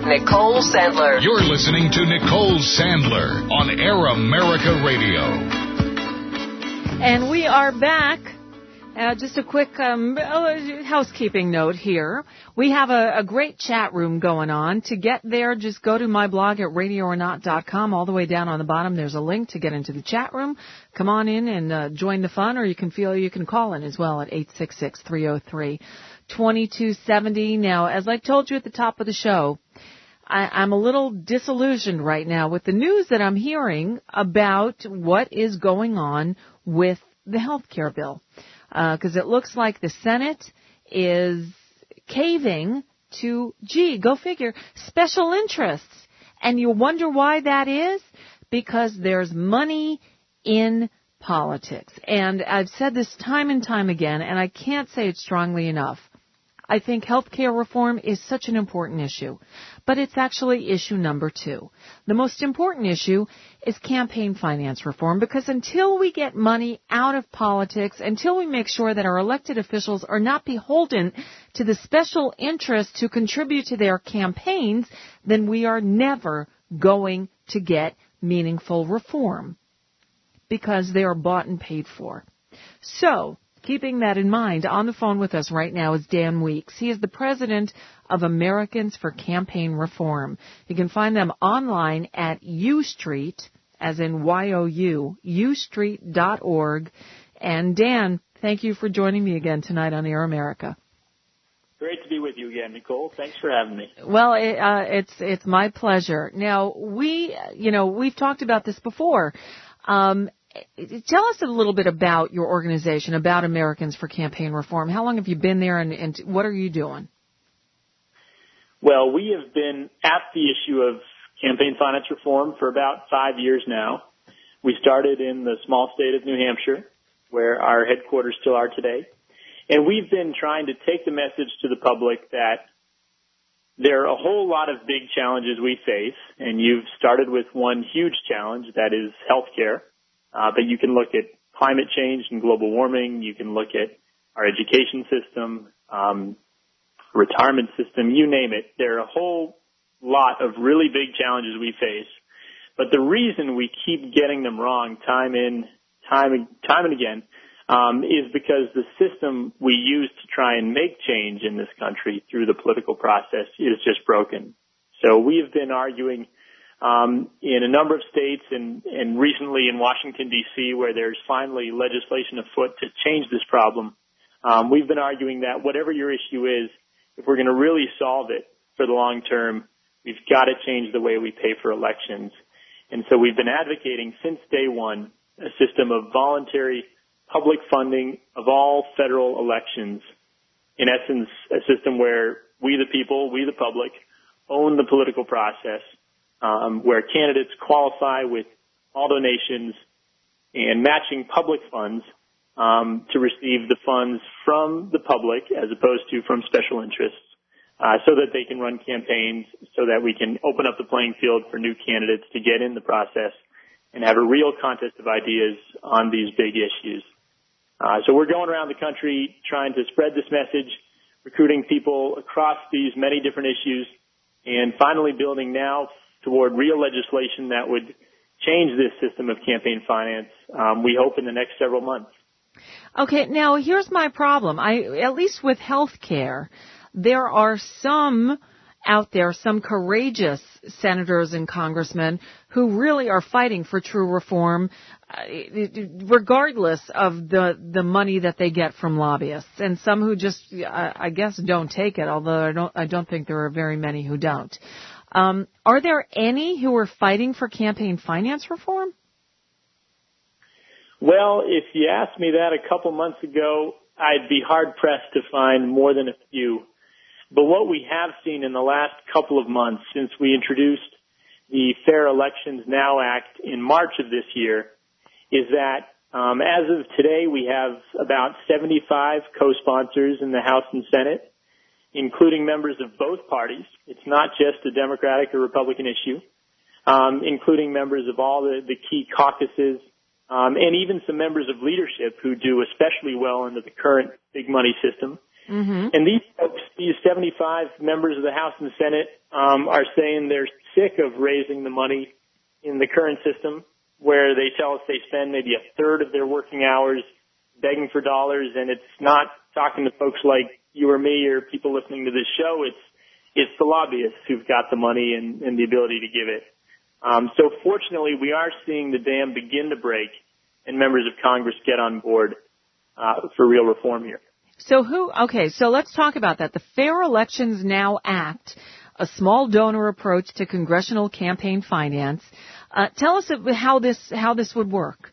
Nicole Sandler. You're listening to Nicole Sandler on Air America Radio. And we are back. Just a quick housekeeping note here. We have a great chat room going on. To get there, just go to my blog at radioornot.com. All the way down on the bottom, there's a link to get into the chat room. Come on in and join the fun, or you can call in as well at 866-303-2270. Now, as I told you at the top of the show, I'm a little disillusioned right now with the news that I'm hearing about what is going on with the health care bill. Because it looks like the Senate is caving to, go figure, special interests. And you wonder why that is? Because there's money in politics. And I've said this time and time again, and I can't say it strongly enough. I think health care reform is such an important issue, but it's actually issue number 2. The most important issue is campaign finance reform, because until we get money out of politics, until we make sure that our elected officials are not beholden to the special interests who contribute to their campaigns, then we are never going to get meaningful reform, because they are bought and paid for. So, keeping that in mind, on the phone with us right now is Dan Weeks. He is the president of Americans for Campaign Reform. You can find them online at UStreet, as in Y-O-U, UStreet.org. And Dan, thank you for joining me again tonight on Air America. Great to be with you again, Nicole. Thanks for having me. Well, it's my pleasure. Now, we've talked about this before. Tell us a little bit about your organization, about Americans for Campaign Reform. How long have you been there, and what are you doing? Well, we have been at the issue of campaign finance reform for about 5 years now. We started in the small state of New Hampshire, where our headquarters still are today. And we've been trying to take the message to the public that there are a whole lot of big challenges we face, and you've started with one huge challenge, that is healthcare. But you can look at climate change and global warming. You can look at our education system, retirement system, you name it. There are a whole lot of really big challenges we face. But the reason we keep getting them wrong time and again is because the system we use to try and make change in this country through the political process is just broken. So we have been arguing in a number of states and recently in Washington, D.C., where there's finally legislation afoot to change this problem. We've been arguing that whatever your issue is, if we're going to really solve it for the long term, we've got to change the way we pay for elections. And so we've been advocating since day one a system of voluntary public funding of all federal elections. In essence, a system where we the people, we the public, own the political process, where candidates qualify with all donations and matching public funds to receive the funds from the public as opposed to from special interests, so that they can run campaigns, so that we can open up the playing field for new candidates to get in the process and have a real contest of ideas on these big issues. So we're going around the country trying to spread this message, recruiting people across these many different issues, and finally building now toward real legislation that would change this system of campaign finance, we hope in the next several months. Okay, now here's my problem. At least with health care, there are some out there, some courageous senators and congressmen who really are fighting for true reform, regardless of the money that they get from lobbyists, and some who just, I guess, don't take it, although I don't think there are very many who don't. Are there any who are fighting for campaign finance reform? Well, if you asked me that a couple months ago, I'd be hard-pressed to find more than a few. But what we have seen in the last couple of months since we introduced the Fair Elections Now Act in March of this year is that as of today, we have about 75 co-sponsors in the House and Senate, including members of both parties. It's not just a Democratic or Republican issue, including members of all the key caucuses, and even some members of leadership who do especially well under the current big money system. Mm-hmm. And these folks 75 members of the House and Senate are saying they're sick of raising the money in the current system, where they tell us they spend maybe a third of their working hours begging for dollars, and it's not talking to folks like you or me or people listening to this show. It's the lobbyists who've got the money and the ability to give it. So fortunately, we are seeing the dam begin to break, and members of Congress get on board for real reform here. So so let's talk about that. The Fair Elections Now Act, a small donor approach to congressional campaign finance. Tell us how this would work.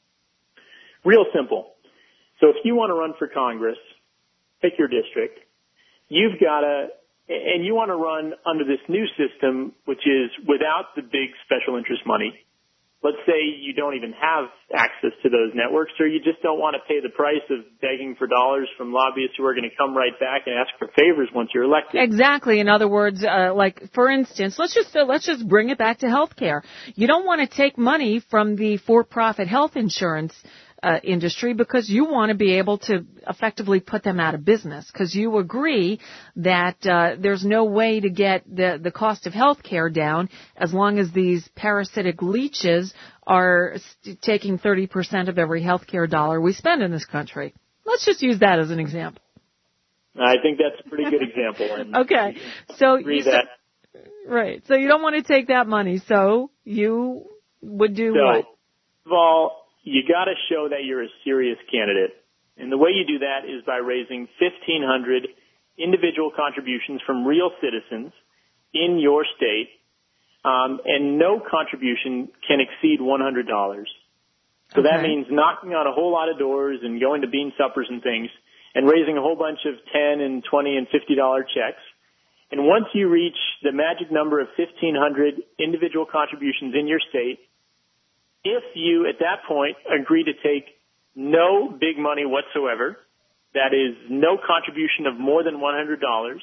Real simple. So if you want to run for Congress, pick your district. You've got to, and you want to run under this new system, which is without the big special interest money. Let's say you don't even have access to those networks, or you just don't want to pay the price of begging for dollars from lobbyists who are going to come right back and ask for favors once you're elected. Exactly. In other words, like for instance, let's just bring it back to healthcare. You don't want to take money from the for-profit health insurance industry because you want to be able to effectively put them out of business, because you agree that there's no way to get the cost of health care down as long as these parasitic leeches are taking 30% of every health care dollar we spend in this country. Let's just use that as an example. I think that's a pretty good example. Okay. So right. So you don't want to take that money. So you would do what? First of all, you got to show that you're a serious candidate. And the way you do that is by raising 1,500 individual contributions from real citizens in your state, and no contribution can exceed $100. So that means knocking on a whole lot of doors and going to bean suppers and things and raising a whole bunch of $10 and $20 and $50 checks. And once you reach the magic number of 1,500 individual contributions in your state, if you, at that point, agree to take no big money whatsoever, that is no contribution of more than $100,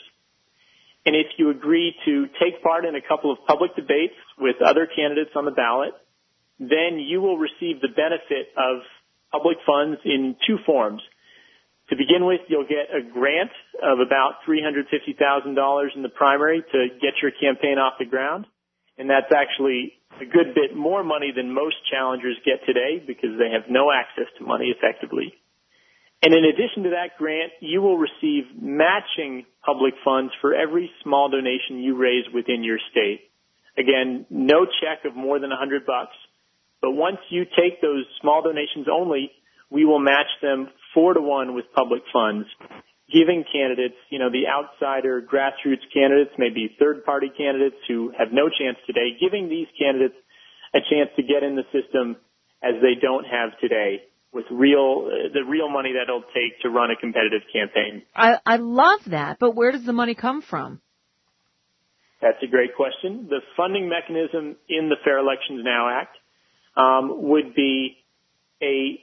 and if you agree to take part in a couple of public debates with other candidates on the ballot, then you will receive the benefit of public funds in two forms. To begin with, you'll get a grant of about $350,000 in the primary to get your campaign off the ground, and that's actually a good bit more money than most challengers get today because they have no access to money effectively. And in addition to that grant, you will receive matching public funds for every small donation you raise within your state. Again, no check of more than $100, but once you take those small donations only, we will match them 4-to-1 with public funds, giving candidates, the outsider grassroots candidates, maybe third-party candidates who have no chance today, giving these candidates a chance to get in the system as they don't have today with the real money that it'll take to run a competitive campaign. I love that, but where does the money come from? That's a great question. The funding mechanism in the Fair Elections Now Act would be a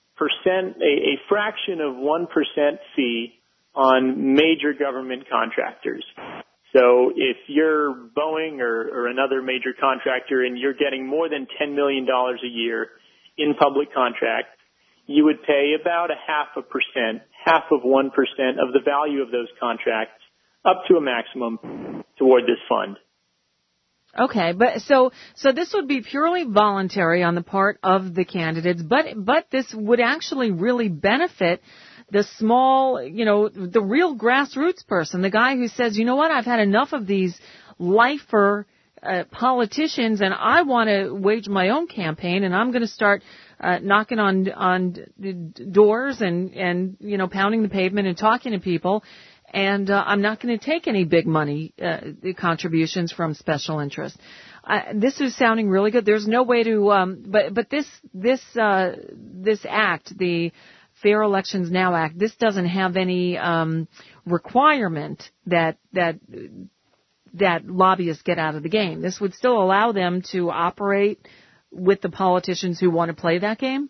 fraction of 1% fee on major government contractors. So if you're Boeing or another major contractor and you're getting more than $10 million a year in public contracts, you would pay about 0.5%, half of 1% of the value of those contracts up to a maximum toward this fund. Okay, but so this would be purely voluntary on the part of the candidates, but this would actually really benefit the small, the real grassroots person, the guy who says, you know what, I've had enough of these lifer politicians and I want to wage my own campaign and I'm going to start knocking on doors and pounding the pavement and talking to people. And I'm not going to take any big money contributions from special interest. This is sounding really good. There's no way to, but this act, the Fair Elections Now Act, this doesn't have any requirement that lobbyists get out of the game. This would still allow them to operate with the politicians who want to play that game.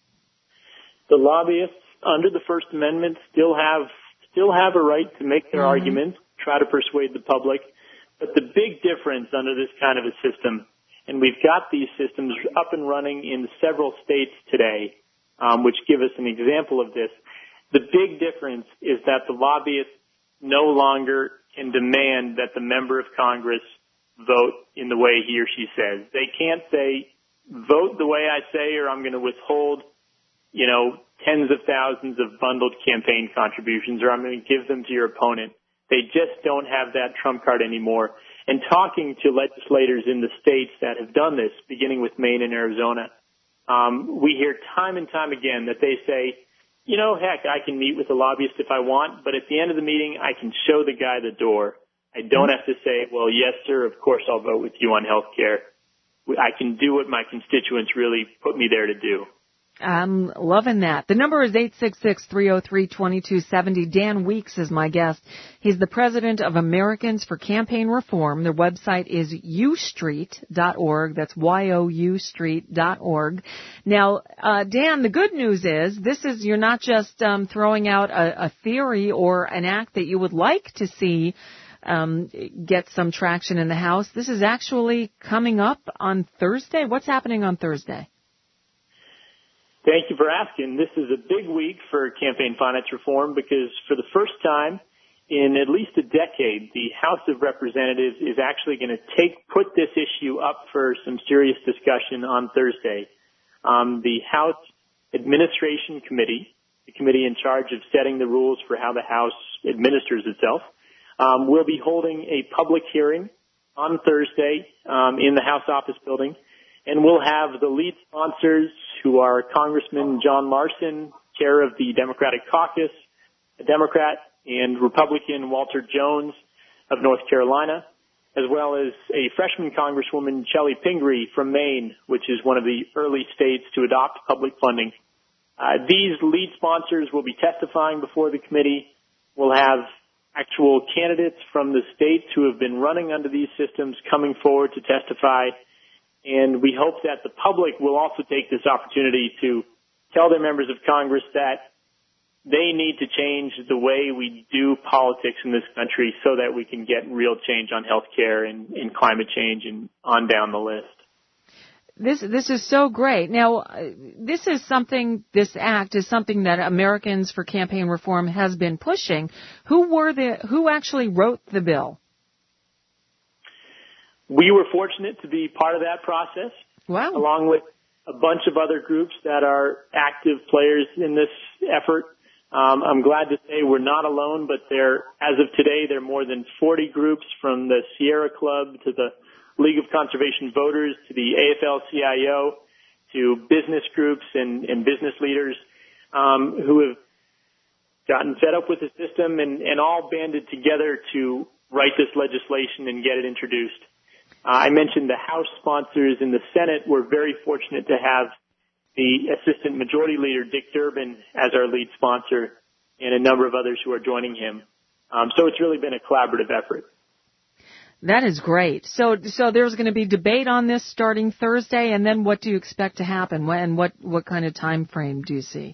The lobbyists under the First Amendment still have a right to make their arguments, try to persuade the public. But the big difference under this kind of a system, and we've got these systems up and running in several states today, which give us an example of this. The big difference is that the lobbyists no longer can demand that the member of Congress vote in the way he or she says. They can't say, vote the way I say or I'm going to withhold, tens of thousands of bundled campaign contributions or I'm going to give them to your opponent. They just don't have that trump card anymore. And talking to legislators in the states that have done this, beginning with Maine and Arizona, we hear time and time again that they say, heck, I can meet with a lobbyist if I want, but at the end of the meeting, I can show the guy the door. I don't have to say, well, yes, sir, of course I'll vote with you on health care. I can do what my constituents really put me there to do. I'm loving that. The number is 866-303-2270. Dan Weeks is my guest. He's the president of Americans for Campaign Reform. Their website is youstreet.org. That's youstreet.org. Now, Dan, the good news is you're not just throwing out a theory or an act that you would like to see get some traction in the House. This is actually coming up on Thursday. What's happening on Thursday? Thank you for asking. This is a big week for campaign finance reform because for the first time in at least a decade, the House of Representatives is actually going to put this issue up for some serious discussion on Thursday. The House Administration Committee, the committee in charge of setting the rules for how the House administers itself, will be holding a public hearing on Thursday in the House Office Building. And we'll have the lead sponsors who are Congressman John Larson, chair of the Democratic Caucus, a Democrat, and Republican Walter Jones of North Carolina, as well as a freshman Congresswoman, Chellie Pingree from Maine, which is one of the early states to adopt public funding. These lead sponsors will be testifying before the committee. We'll have actual candidates from the states who have been running under these systems coming forward to testify. And we hope that the public will also take this opportunity to tell their members of Congress that they need to change the way we do politics in this country so that we can get real change on health care and climate change and on down the list. This is so great. Now, this act is something that Americans for Campaign Reform has been pushing. Who actually wrote the bill? We were fortunate to be part of that process. Wow. Along with a bunch of other groups that are active players in this effort. I'm glad to say we're not alone, but as of today, there are more than 40 groups from the Sierra Club to the League of Conservation Voters to the AFL-CIO to business groups and business leaders who have gotten fed up with the system and all banded together to write this legislation and get it introduced. I mentioned the House sponsors in the Senate. We're very fortunate to have the Assistant Majority Leader, Dick Durbin, as our lead sponsor and a number of others who are joining him. So it's really been a collaborative effort. That is great. So there's going to be debate on this starting Thursday, and then what do you expect to happen? And what kind of time frame do you see?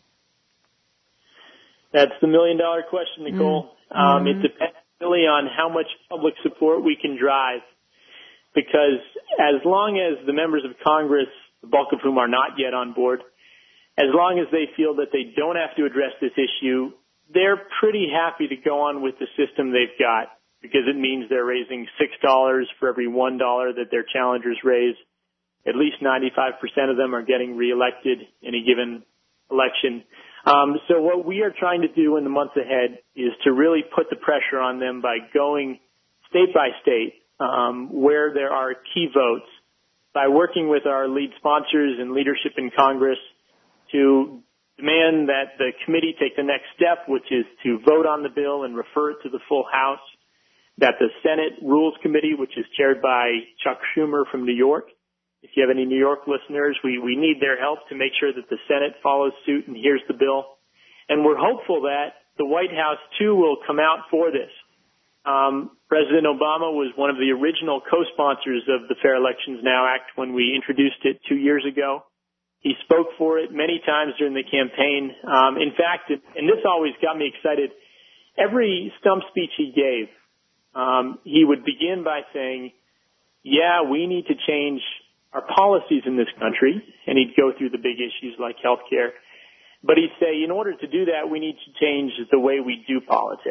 That's the million-dollar question, Nicole. It depends really on how much public support we can drive. Because as long as the members of Congress, the bulk of whom are not yet on board, as long as they feel that they don't have to address this issue, they're pretty happy to go on with the system they've got because it means they're raising $6 for every $1 that their challengers raise. At least 95% of them are getting reelected in a given election. So what we are trying to do in the months ahead is to really put the pressure on them by going state by state, where there are key votes, by working with our lead sponsors and leadership in Congress to demand that the committee take the next step, which is to vote on the bill and refer it to the full House, that the Senate Rules Committee, which is chaired by Chuck Schumer from New York. If you have any New York listeners, we need their help to make sure that the Senate follows suit and hears the bill. And we're hopeful that the White House, too, will come out for this. President Obama was one of the original co-sponsors of the Fair Elections Now Act when we introduced it 2 years ago. He spoke for it many times during the campaign. In fact, and this always got me excited, every stump speech he gave, he would begin by saying, yeah, we need to change our policies in this country, and he'd go through the big issues like health care. But he'd say, in order to do that, we need to change the way we do politics.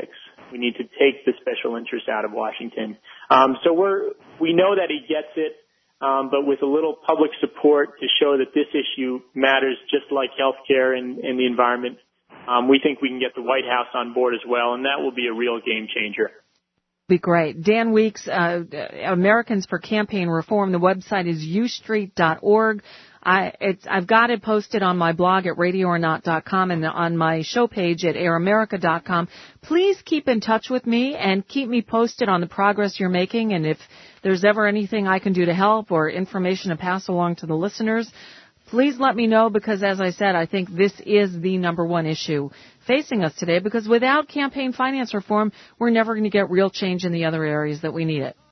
We need to take the special interest out of Washington. So we know that he gets it, but with a little public support to show that this issue matters just like healthcare and the environment, we think we can get the White House on board as well, and that will be a real game changer. Be great. Dan Weeks, Americans for Campaign Reform. The website is ustreet.org. I've got it posted on my blog at radioornot.com and on my show page at airamerica.com. Please keep in touch with me and keep me posted on the progress you're making. And if there's ever anything I can do to help or information to pass along to the listeners, please let me know, because as I said, I think this is the number one issue facing us today, because without campaign finance reform, we're never going to get real change in the other areas that we need it.